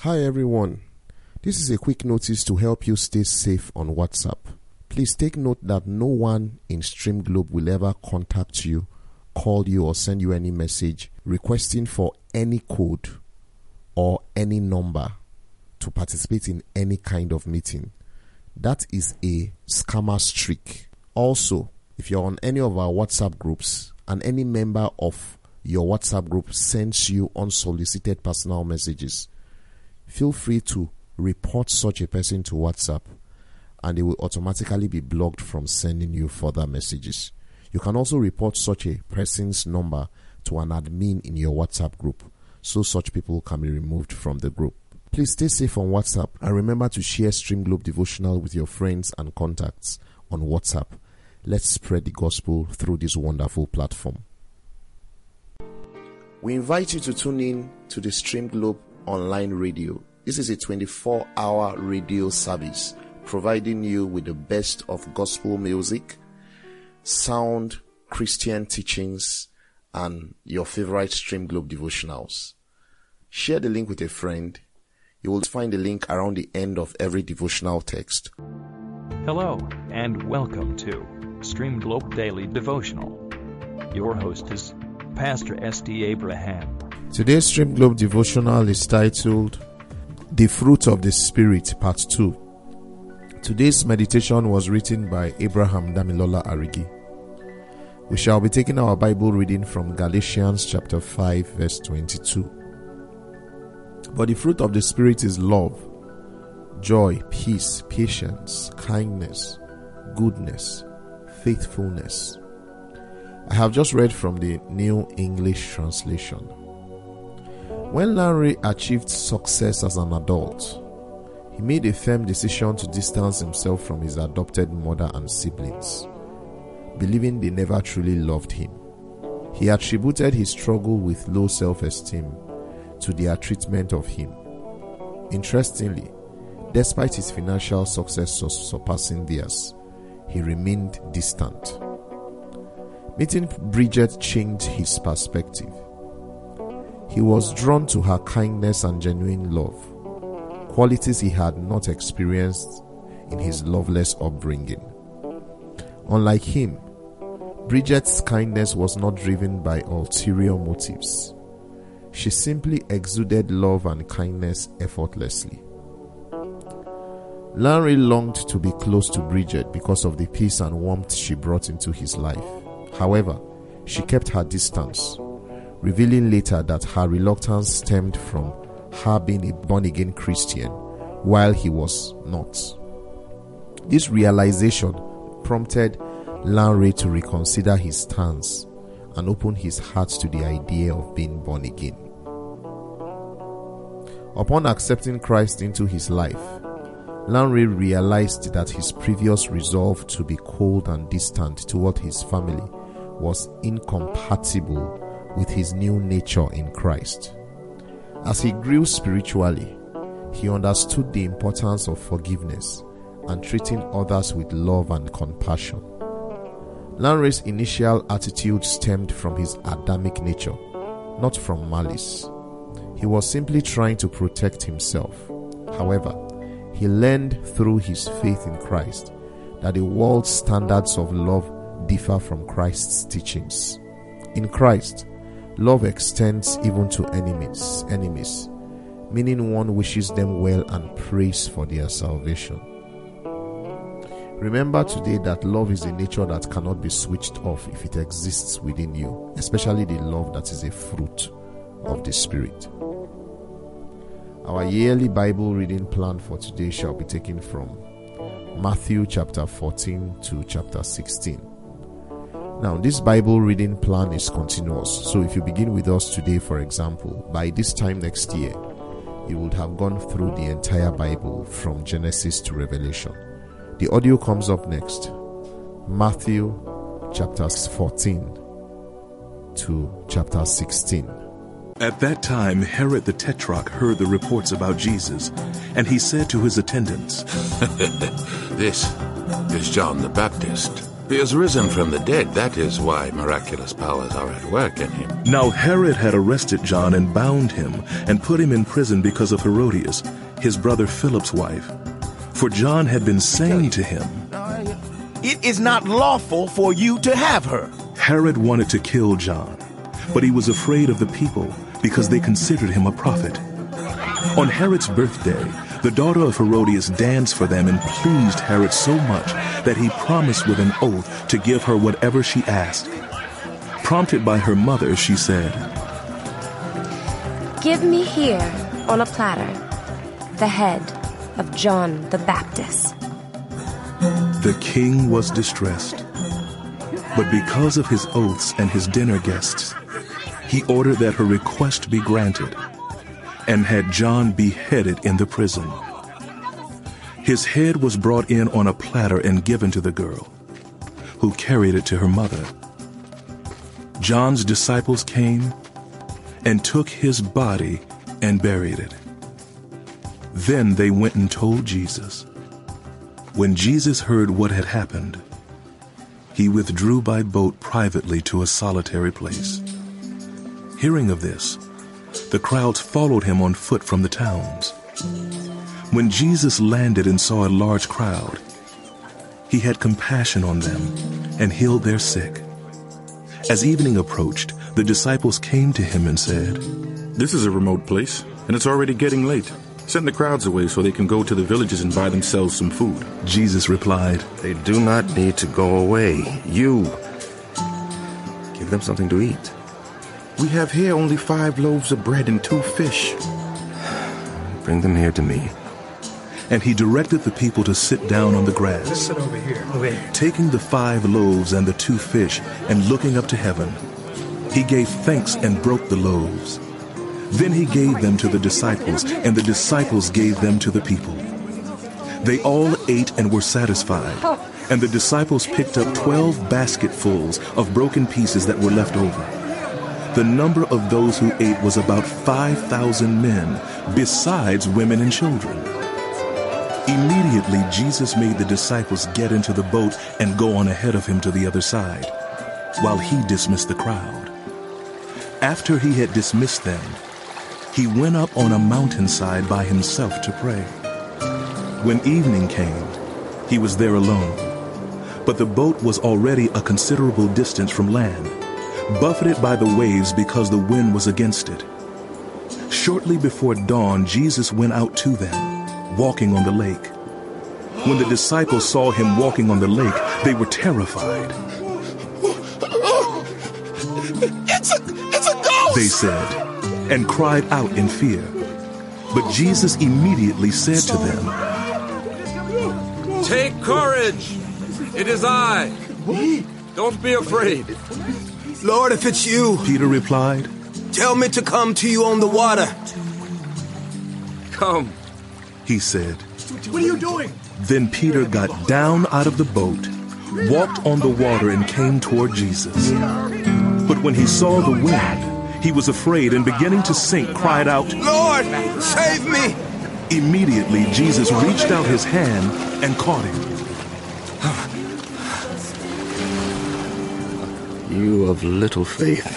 Hi everyone, this is a quick notice to help you stay safe on WhatsApp. Please take note that no one in Stream Globe will ever contact you, call you or send you any message requesting for any code or any number to participate in any kind of meeting. That is a scammer's trick. Also, if you're on any of our WhatsApp groups and any member of your WhatsApp group sends you unsolicited personal messages, feel free to report such a person to WhatsApp and they will automatically be blocked from sending you further messages. You can also report such a person's number to an admin in your WhatsApp group so such people can be removed from the group. Please stay safe on WhatsApp and remember to share Stream Globe Devotional with your friends and contacts on WhatsApp. Let's spread the gospel through this wonderful platform. We invite you to tune in to the Stream Globe online radio. This is a 24-hour radio service providing you with the best of gospel music, sound Christian teachings, and your favorite Stream Globe devotionals. Share the link with a friend. You will find the link around the end of every devotional text. Hello, and welcome to Stream Globe Daily Devotional. Your host is Pastor S.D. Abraham. Today's Stream Globe devotional is titled The Fruit of the Spirit, Part 2. Today's meditation was written by Abraham Damilola Arigi. We shall be taking our Bible reading from Galatians chapter 5 verse 22. But the fruit of the Spirit is love, joy, peace, patience, kindness, goodness, faithfulness. I have just read from the New English Translation. When Larry achieved success as an adult, he made a firm decision to distance himself from his adopted mother and siblings, believing they never truly loved him. He attributed his struggle with low self-esteem to their treatment of him. Interestingly, despite his financial success surpassing theirs, he remained distant. Meeting Bridget changed his perspective. He was drawn to her kindness and genuine love, qualities he had not experienced in his loveless upbringing. Unlike him, Bridget's kindness was not driven by ulterior motives. She simply exuded love and kindness effortlessly. Larry longed to be close to Bridget because of the peace and warmth she brought into his life. However, she kept her distance, revealing later that her reluctance stemmed from her being a born-again Christian while he was not. This realization prompted Larry to reconsider his stance and open his heart to the idea of being born again. Upon accepting Christ into his life, Larry realized that his previous resolve to be cold and distant toward his family was incompatible with his new nature in Christ. As he grew spiritually, he understood the importance of forgiveness and treating others with love and compassion. Larry's initial attitude stemmed from his Adamic nature, not from malice. He was simply trying to protect himself. However, he learned through his faith in Christ that the world's standards of love differ from Christ's teachings. In Christ, love extends even to enemies, meaning one wishes them well and prays for their salvation. Remember today that love is a nature that cannot be switched off if it exists within you, especially the love that is a fruit of the Spirit. Our yearly Bible reading plan for today shall be taken from Matthew chapter 14 to chapter 16. Now, this Bible reading plan is continuous, so if you begin with us today, for example, by this time next year, you would have gone through the entire Bible from Genesis to Revelation. The audio comes up next. Matthew chapter 14 to chapter 16. At that time, Herod the Tetrarch heard the reports about Jesus, and he said to his attendants, This is John the Baptist. He is risen from the dead. That is why miraculous powers are at work in him. Now Herod had arrested John and bound him and put him in prison because of Herodias, his brother Philip's wife. For John had been saying to him, "It is not lawful for you to have her." Herod wanted to kill John, but he was afraid of the people because they considered him a prophet. On Herod's birthday, the daughter of Herodias danced for them and pleased Herod so much that he promised with an oath to give her whatever she asked. Prompted by her mother, she said, "Give me here, on a platter, the head of John the Baptist." The king was distressed, but because of his oaths and his dinner guests, he ordered that her request be granted and had John beheaded in the prison. His head was brought in on a platter and given to the girl, who carried it to her mother. John's disciples came and took his body and buried it. Then they went and told Jesus. When Jesus heard what had happened, he withdrew by boat privately to a solitary place. Hearing of this, the crowds followed him on foot from the towns. When Jesus landed and saw a large crowd, he had compassion on them and healed their sick. As evening approached, the disciples came to him and said, This is a remote place, and it's already getting late. Send the crowds away so they can go to the villages and buy themselves some food. Jesus replied, They do not need to go away. You give them something to eat. We have here only 5 loaves of bread and 2 fish. Bring them here to me. And he directed the people to sit down on the grass. Just sit over here. Over here. Taking the 5 loaves and the 2 fish and looking up to heaven, he gave thanks and broke the loaves. Then he gave them to the disciples, and the disciples gave them to the people. They all ate and were satisfied, and the disciples picked up 12 basketfuls of broken pieces that were left over. The number of those who ate was about 5,000 men, besides women and children. Immediately Jesus made the disciples get into the boat and go on ahead of him to the other side, while he dismissed the crowd. After he had dismissed them, he went up on a mountainside by himself to pray. When evening came, he was there alone, but the boat was already a considerable distance from land, buffeted by the waves because the wind was against it. Shortly before dawn, Jesus went out to them, walking on the lake. When the disciples saw him walking on the lake, they were terrified. It's a ghost! They said, and cried out in fear. But Jesus immediately said to them, Take courage! It is I! Don't be afraid. Lord, if it's you, Peter replied, tell me to come to you on the water. Come. He said. What are you doing? Then Peter got down out of the boat, walked on the water, and came toward Jesus. But when he saw the wind, he was afraid and beginning to sink, cried out, Lord, save me! Immediately Jesus reached out his hand and caught him. You of little faith,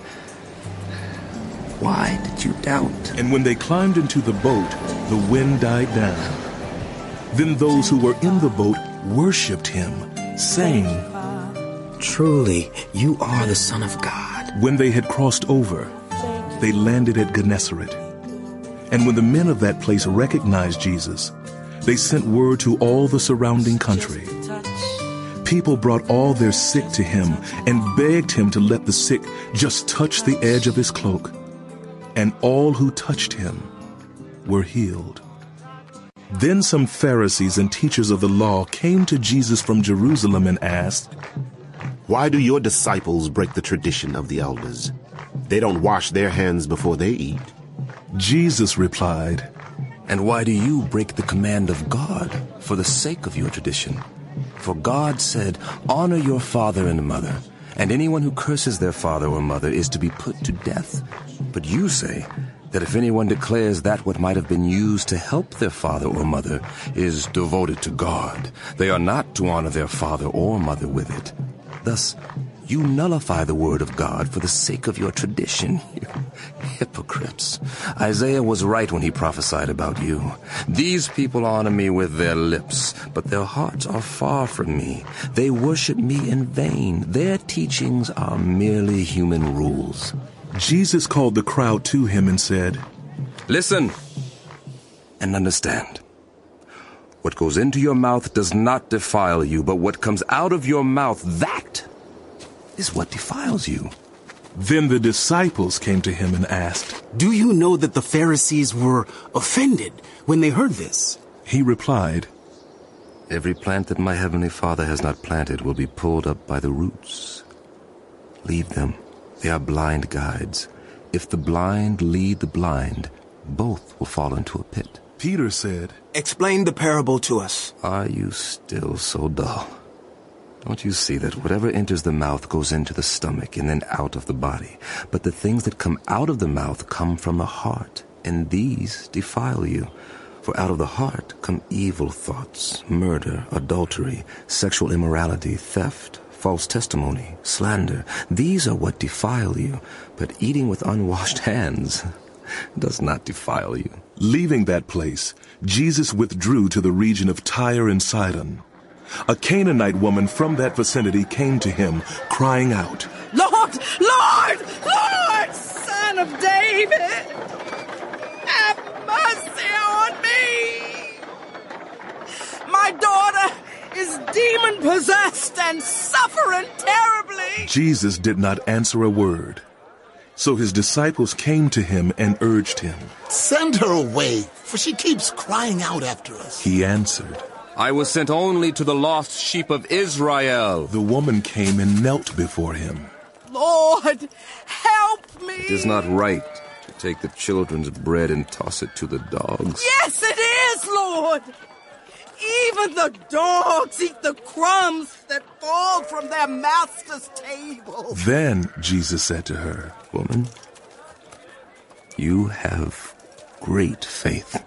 why did you doubt? And when they climbed into the boat, the wind died down. Then those who were in the boat worshipped him, saying, Truly, you are the Son of God. When they had crossed over, they landed at Gennesaret. And when the men of that place recognized Jesus, they sent word to all the surrounding country. People brought all their sick to him and begged him to let the sick just touch the edge of his cloak. And all who touched him were healed. Then some Pharisees and teachers of the law came to Jesus from Jerusalem and asked, Why do your disciples break the tradition of the elders? They don't wash their hands before they eat. Jesus replied, And why do you break the command of God for the sake of your tradition? For God said, Honor your father and mother, and anyone who curses their father or mother is to be put to death. But you say, that if anyone declares that what might have been used to help their father or mother is devoted to God, they are not to honor their father or mother with it. Thus, you nullify the word of God for the sake of your tradition, you hypocrites. Isaiah was right when he prophesied about you. These people honor me with their lips, but their hearts are far from me. They worship me in vain. Their teachings are merely human rules. Jesus called the crowd to him and said, Listen and understand. What goes into your mouth does not defile you, but what comes out of your mouth, that is what defiles you. Then the disciples came to him and asked, Do you know that the Pharisees were offended when they heard this? He replied, Every plant that my heavenly Father has not planted will be pulled up by the roots. Leave them. They are blind guides. If the blind lead the blind, both will fall into a pit. Peter said, Explain the parable to us. Are you still so dull? Don't you see that whatever enters the mouth goes into the stomach and then out of the body? But the things that come out of the mouth come from the heart, and these defile you. For out of the heart come evil thoughts, murder, adultery, sexual immorality, theft, false testimony, slander. These are what defile you, but eating with unwashed hands does not defile you. Leaving that place, Jesus withdrew to the region of Tyre and Sidon. A Canaanite woman from that vicinity came to him, crying out, Lord, Lord, Lord, Son of David, have mercy on me. My daughter is demon-possessed and suffering terribly. Jesus did not answer a word. So his disciples came to him and urged him, Send her away, for she keeps crying out after us. He answered, I was sent only to the lost sheep of Israel. The woman came and knelt before him. Lord, help me. It is not right to take the children's bread and toss it to the dogs. Yes, it is, Lord. Even the dogs eat the crumbs that fall from their master's table. Then Jesus said to her, Woman, you have great faith.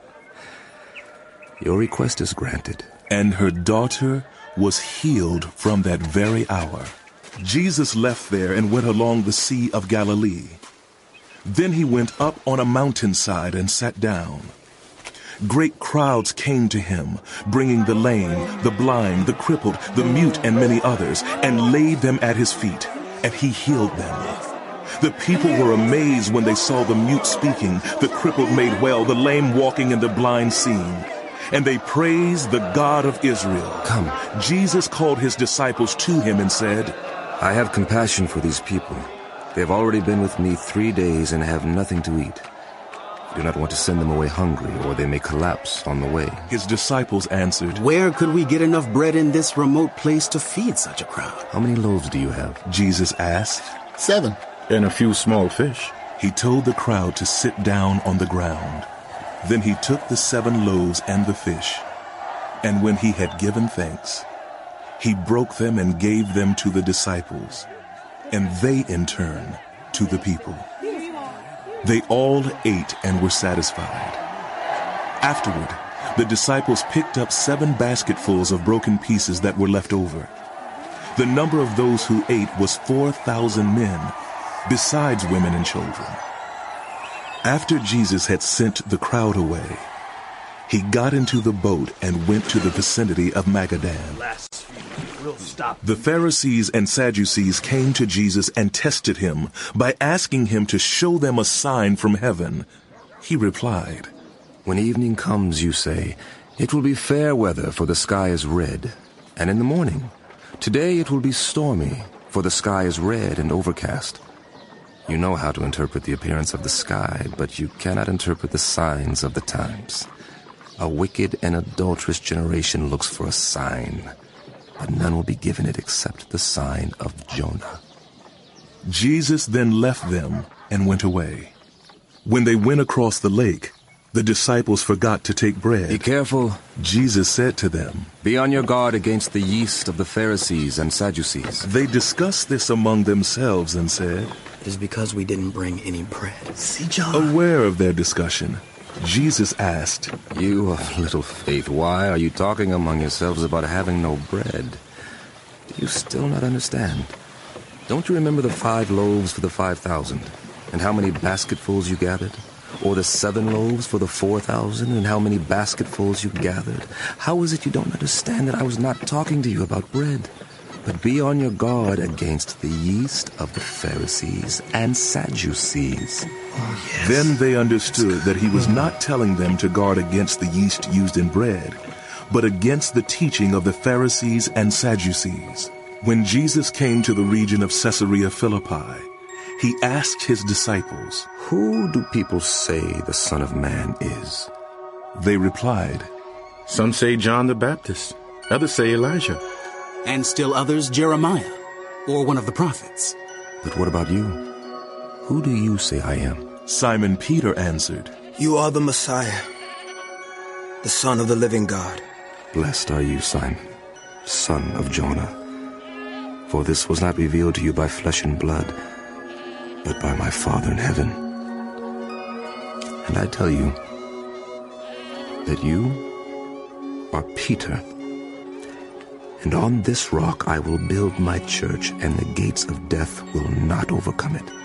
Your request is granted. And her daughter was healed from that very hour. Jesus left there and went along the Sea of Galilee. Then he went up on a mountainside and sat down. Great crowds came to him, bringing the lame, the blind, the crippled, the mute, and many others, and laid them at his feet, and he healed them. The people were amazed when they saw the mute speaking, the crippled made well, the lame walking, and the blind seeing. And they praised the God of Israel. Come. Jesus called his disciples to him and said, I have compassion for these people. They have already been with me 3 days and have nothing to eat. I do not want to send them away hungry, or they may collapse on the way. His disciples answered, Where could we get enough bread in this remote place to feed such a crowd? How many loaves do you have? Jesus asked. 7. And a few small fish. He told the crowd to sit down on the ground. Then he took the 7 loaves and the fish, and when he had given thanks, he broke them and gave them to the disciples, and they in turn to the people. They all ate and were satisfied. Afterward, the disciples picked up 7 basketfuls of broken pieces that were left over. The number of those who ate was 4,000 men, besides women and children. After Jesus had sent the crowd away, he got into the boat and went to the vicinity of Magadan. The Pharisees and Sadducees came to Jesus and tested him by asking him to show them a sign from heaven. He replied, When evening comes, you say, it will be fair weather, for the sky is red. And in the morning, today it will be stormy, for the sky is red and overcast. You know how to interpret the appearance of the sky, but you cannot interpret the signs of the times. A wicked and adulterous generation looks for a sign, but none will be given it except the sign of Jonah. Jesus then left them and went away. When they went across the lake, the disciples forgot to take bread. Be careful. Jesus said to them, Be on your guard against the yeast of the Pharisees and Sadducees. They discussed this among themselves and said, It is because we didn't bring any bread. See, John? Aware of their discussion, Jesus asked, You of little faith, why are you talking among yourselves about having no bread? Do you still not understand? Don't you remember the 5 loaves for the 5,000, and how many basketfuls you gathered? Or the 7 loaves for the 4,000, and how many basketfuls you gathered? How is it you don't understand that I was not talking to you about bread? But be on your guard against the yeast of the Pharisees and Sadducees. Oh, yes. Then they understood that he was not telling them to guard against the yeast used in bread, but against the teaching of the Pharisees and Sadducees. When Jesus came to the region of Caesarea Philippi, he asked his disciples, Who do people say the Son of Man is? They replied, Some say John the Baptist, others say Elijah, and still others Jeremiah, or one of the prophets. But what about you? Who do you say I am? Simon Peter answered, You are the Messiah, the Son of the living God. Blessed are you, Simon, son of Jonah. For this was not revealed to you by flesh and blood, but by my Father in heaven. And I tell you that you are Peter, and on this rock I will build my church, and the gates of death will not overcome it.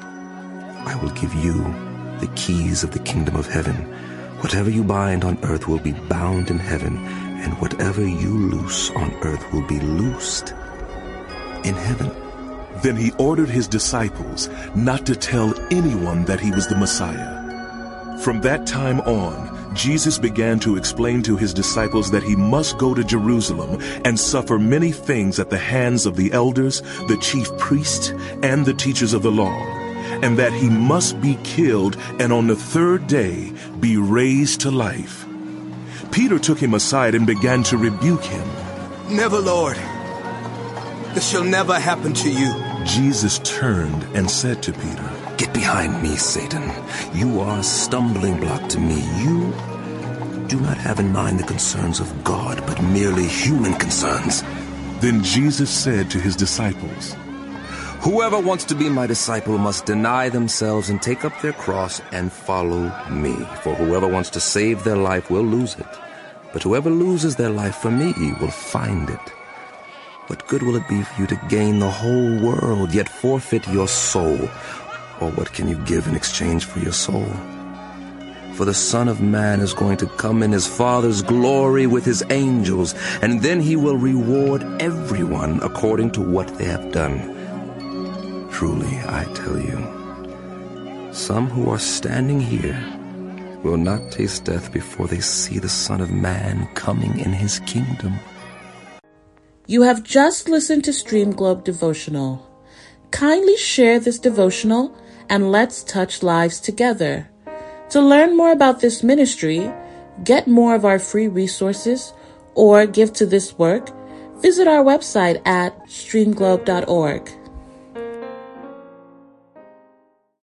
I will give you the keys of the kingdom of heaven. Whatever you bind on earth will be bound in heaven, and whatever you loose on earth will be loosed in heaven. Then he ordered his disciples not to tell anyone that he was the Messiah. From that time on, Jesus began to explain to his disciples that he must go to Jerusalem and suffer many things at the hands of the elders, the chief priests, and the teachers of the law, and that he must be killed and on the 3rd day be raised to life. Peter took him aside and began to rebuke him. Never, Lord. This shall never happen to you. Jesus turned and said to Peter, Get behind me, Satan. You are a stumbling block to me. You do not have in mind the concerns of God, but merely human concerns. Then Jesus said to his disciples, Whoever wants to be my disciple must deny themselves and take up their cross and follow me. For whoever wants to save their life will lose it. But whoever loses their life for me will find it. What good will it be for you to gain the whole world, yet forfeit your soul? Or what can you give in exchange for your soul? For the Son of Man is going to come in his Father's glory with his angels, and then he will reward everyone according to what they have done. Truly, I tell you, some who are standing here will not taste death before they see the Son of Man coming in his kingdom. You have just listened to Stream Globe Devotional. Kindly share this devotional and let's touch lives together. To learn more about this ministry, get more of our free resources, or give to this work, visit our website at streamglobe.org.